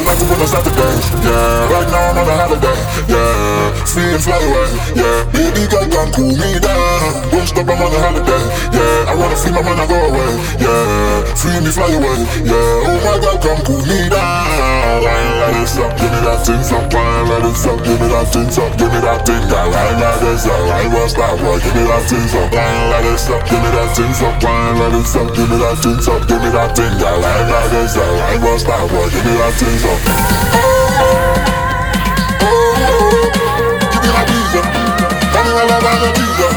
like to put on Saturdays. Yeah, right now I'm on a holiday. Yeah, free and fly away. Yeah, baby girl can cool me down. Don't stop, I'm on a holiday. Yeah, I wanna feel my mind, I go away. Yeah, free me fly away. Yeah, oh my girl can cool me down. Wine like this up, give me that thing up. Wine like this up, give me that thing up. Give me that thing, girl. Wine like this up, wine was that boy. Give me that thing up. Wine like this up, give me that thing up. Wine like this up, give me that thing up. Give me that thing, girl. Wine like this up, wine was that boy. Give me that thing up. Give me that visa. Tell me all about the visa.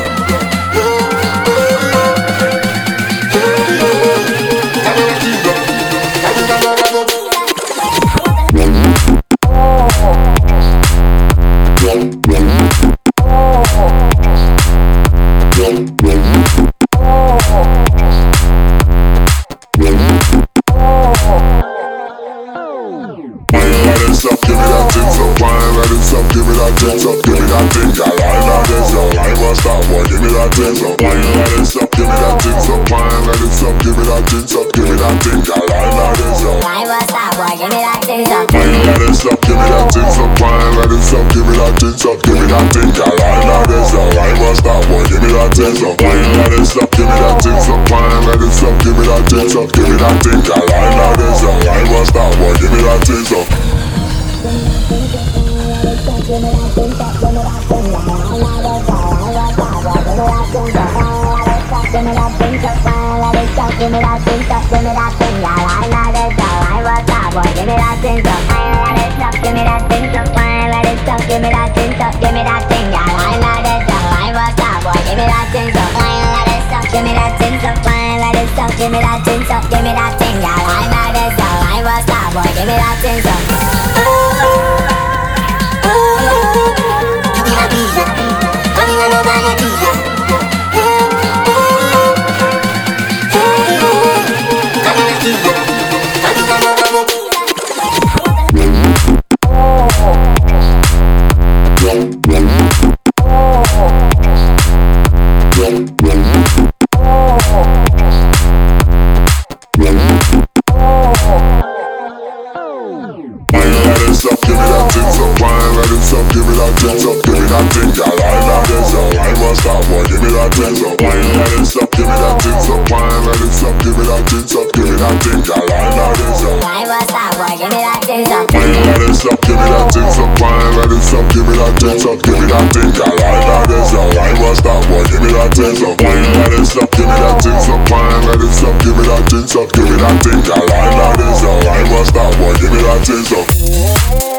Give me that thing, girl. I like this, I was that boy. Give me that thing, so.